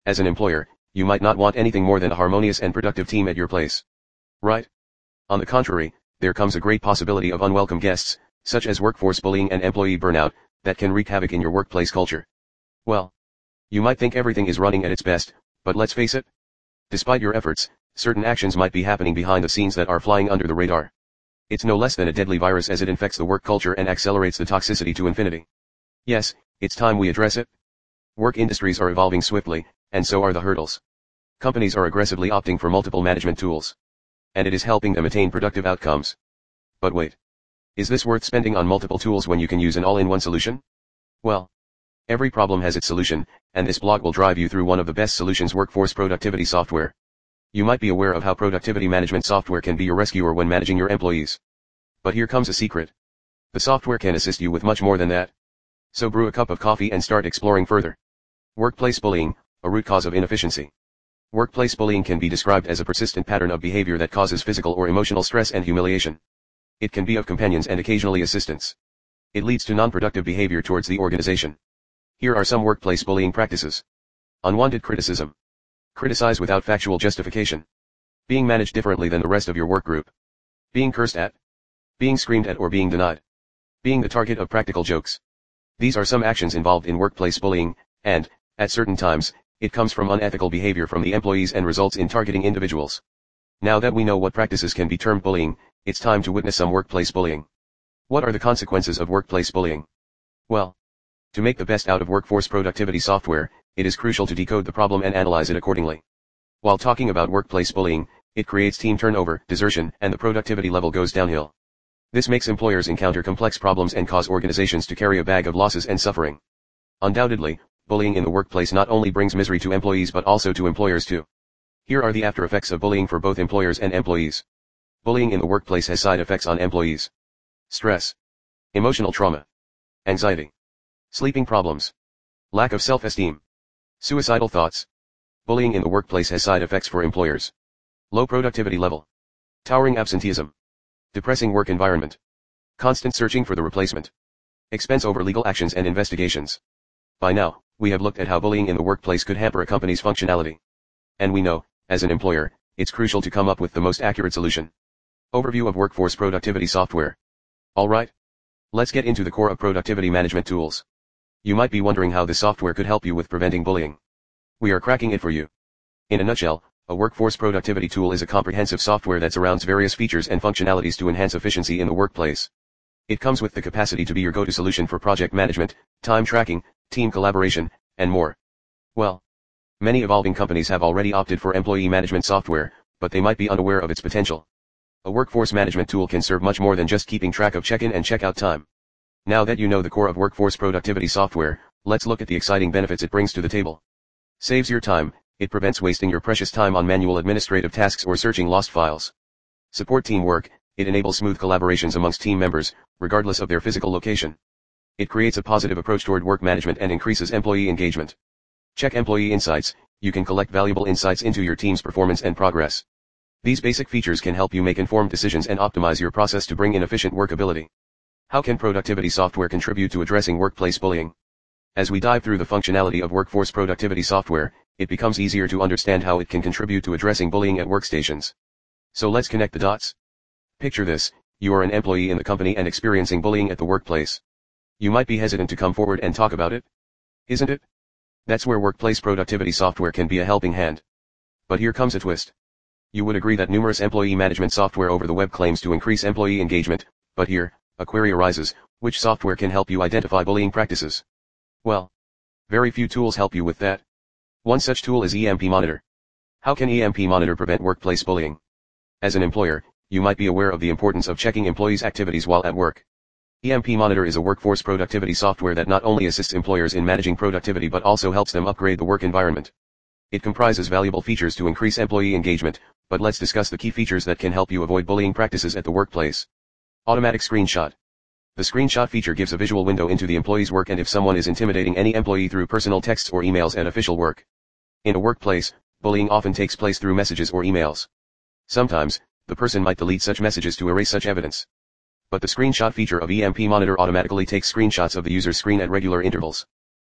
As an employer, you might not want anything more than a harmonious and productive team at your place. Right? On the contrary, there comes a great possibility of unwelcome guests, such as workforce bullying and employee burnout, that can wreak havoc in your workplace culture. Well, you might think everything is running at its best, but let's face it. Despite your efforts, certain actions might be happening behind the scenes that are flying under the radar. It's no less than a deadly virus as it infects the work culture and accelerates the toxicity to infinity. Yes, it's time we address it. Work industries are evolving swiftly, and so are the hurdles. Companies are aggressively opting for multiple management tools. And it is helping them attain productive outcomes. But wait. Is this worth spending on multiple tools when you can use an all-in-one solution? Well, every problem has its solution, and this blog will drive you through one of the best solutions: workforce productivity software. You might be aware of how productivity management software can be your rescuer when managing your employees. But here comes a secret. The software can assist you with much more than that. So brew a cup of coffee and start exploring further. Workplace bullying, a root cause of inefficiency. Workplace bullying can be described as a persistent pattern of behavior that causes physical or emotional stress and humiliation. It can be of companions and occasionally assistants. It leads to non-productive behavior towards the organization. Here are some workplace bullying practices. Unwanted criticism. Criticize without factual justification. Being managed differently than the rest of your work group. Being cursed at. Being screamed at or being denied. Being the target of practical jokes. These are some actions involved in workplace bullying, and, at certain times, it comes from unethical behavior from the employees and results in targeting individuals. Now that we know what practices can be termed bullying, it's time to witness some workplace bullying. What are the consequences of workplace bullying? Well, to make the best out of workforce productivity software, it is crucial to decode the problem and analyze it accordingly. While talking about workplace bullying, it creates team turnover, desertion, and the productivity level goes downhill. This makes employers encounter complex problems and cause organizations to carry a bag of losses and suffering. Undoubtedly, bullying in the workplace not only brings misery to employees but also to employers too. Here are the after effects of bullying for both employers and employees. Bullying in the workplace has side effects on employees. Stress. Emotional trauma. Anxiety. Sleeping problems. Lack of self-esteem. Suicidal thoughts. Bullying in the workplace has side effects for employers. Low productivity level. Towering absenteeism. Depressing work environment. Constant searching for the replacement. Expense over legal actions and investigations. By now, we have looked at how bullying in the workplace could hamper a company's functionality. And we know, as an employer, it's crucial to come up with the most accurate solution. Overview of workforce productivity software. Alright. Let's get into the core of productivity management tools. You might be wondering how this software could help you with preventing bullying. We are cracking it for you. In a nutshell, a workforce productivity tool is a comprehensive software that surrounds various features and functionalities to enhance efficiency in the workplace. It comes with the capacity to be your go-to solution for project management, time tracking, team collaboration, and more. Well, many evolving companies have already opted for employee management software, but they might be unaware of its potential. A workforce management tool can serve much more than just keeping track of check-in and check-out time. Now that you know the core of workforce productivity software, let's look at the exciting benefits it brings to the table. Saves your time. It prevents wasting your precious time on manual administrative tasks or searching lost files. Support teamwork. It enables smooth collaborations amongst team members, regardless of their physical location. It creates a positive approach toward work management and increases employee engagement. Check employee insights. You can collect valuable insights into your team's performance and progress. These basic features can help you make informed decisions and optimize your process to bring in efficient workability. How can productivity software contribute to addressing workplace bullying? As we dive through the functionality of workforce productivity software, it becomes easier to understand how it can contribute to addressing bullying at workstations. So let's connect the dots. Picture this: you are an employee in the company and experiencing bullying at the workplace. You might be hesitant to come forward and talk about it. Isn't it? That's where workplace productivity software can be a helping hand. But here comes a twist. You would agree that numerous employee management software over the web claims to increase employee engagement, but here, a query arises: which software can help you identify bullying practices? Well, very few tools help you with that. One such tool is EMP Monitor. How can EMP Monitor prevent workplace bullying? As an employer, you might be aware of the importance of checking employees' activities while at work. EMP Monitor is a workforce productivity software that not only assists employers in managing productivity but also helps them upgrade the work environment. It comprises valuable features to increase employee engagement, but let's discuss the key features that can help you avoid bullying practices at the workplace. Automatic Screenshot. The screenshot feature gives a visual window into the employee's work and if someone is intimidating any employee through personal texts or emails at official work. In a workplace, bullying often takes place through messages or emails. Sometimes, the person might delete such messages to erase such evidence. But the screenshot feature of EMP Monitor automatically takes screenshots of the user's screen at regular intervals.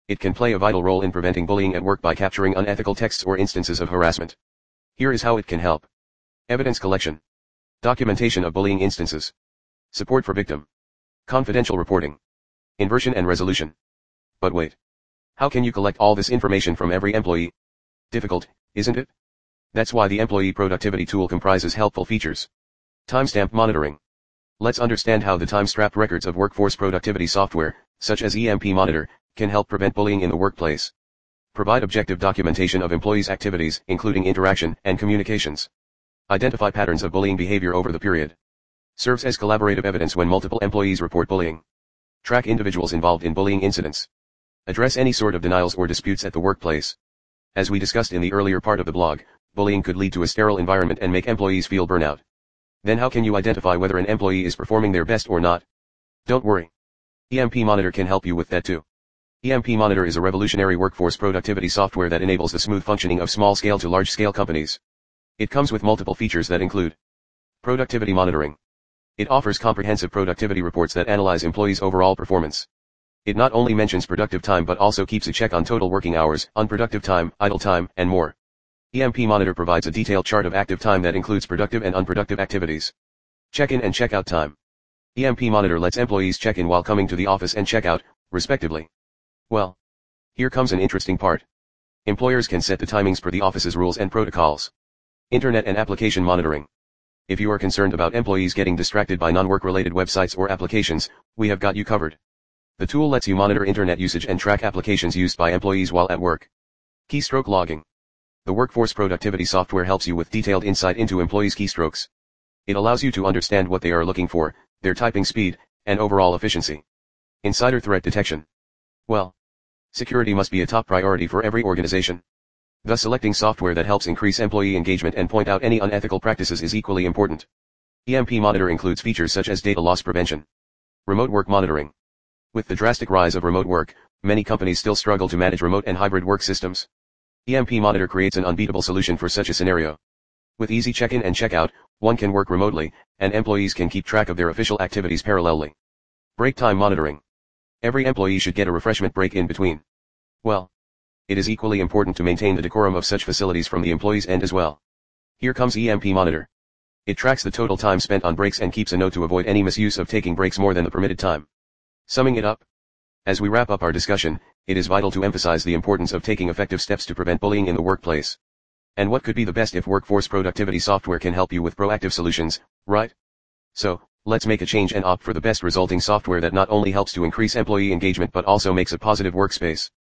It can play a vital role in preventing bullying at work by capturing unethical texts or instances of harassment. Here is how it can help. Evidence collection. Documentation of bullying instances. Support for victim. Confidential reporting. Inversion and resolution. But wait. How can you collect all this information from every employee? Difficult, isn't it? That's why the employee productivity tool comprises helpful features. Timestamp monitoring. Let's understand how the time-strapped records of workforce productivity software, such as EMP Monitor, can help prevent bullying in the workplace. Provide objective documentation of employees' activities, including interaction and communications. Identify patterns of bullying behavior over the period. Serves as collaborative evidence when multiple employees report bullying. Track individuals involved in bullying incidents. Address any sort of denials or disputes at the workplace. As we discussed in the earlier part of the blog, bullying could lead to a sterile environment and make employees feel burnout. Then how can you identify whether an employee is performing their best or not? Don't worry. EMP Monitor can help you with that too. EMP Monitor is a revolutionary workforce productivity software that enables the smooth functioning of small-scale to large-scale companies. It comes with multiple features that include productivity monitoring. It offers comprehensive productivity reports that analyze employees' overall performance. It not only mentions productive time but also keeps a check on total working hours, unproductive time, idle time, and more. EMP Monitor provides a detailed chart of active time that includes productive and unproductive activities. Check-in and check-out time. EMP Monitor lets employees check in while coming to the office and check out, respectively. Well, here comes an interesting part. Employers can set the timings per the office's rules and protocols. Internet and application monitoring. If you are concerned about employees getting distracted by non-work related websites or applications, we have got you covered. The tool lets you monitor internet usage and track applications used by employees while at work. Keystroke logging. The workforce productivity software helps you with detailed insight into employees' keystrokes. It allows you to understand what they are looking for, their typing speed, and overall efficiency. Insider threat detection. Well, security must be a top priority for every organization. Thus selecting software that helps increase employee engagement and point out any unethical practices is equally important. EMP Monitor includes features such as data loss prevention. Remote work monitoring. With the drastic rise of remote work, many companies still struggle to manage remote and hybrid work systems. EMP Monitor creates an unbeatable solution for such a scenario. With easy check-in and check-out, one can work remotely, and employees can keep track of their official activities parallelly. Break time monitoring. Every employee should get a refreshment break in between. Well, it is equally important to maintain the decorum of such facilities from the employee's end as well. Here comes EMP Monitor. It tracks the total time spent on breaks and keeps a note to avoid any misuse of taking breaks more than the permitted time. Summing it up. As we wrap up our discussion, it is vital to emphasize the importance of taking effective steps to prevent bullying in the workplace. And what could be the best if workforce productivity software can help you with proactive solutions, right? So, let's make a change and opt for the best resulting software that not only helps to increase employee engagement but also makes a positive workspace.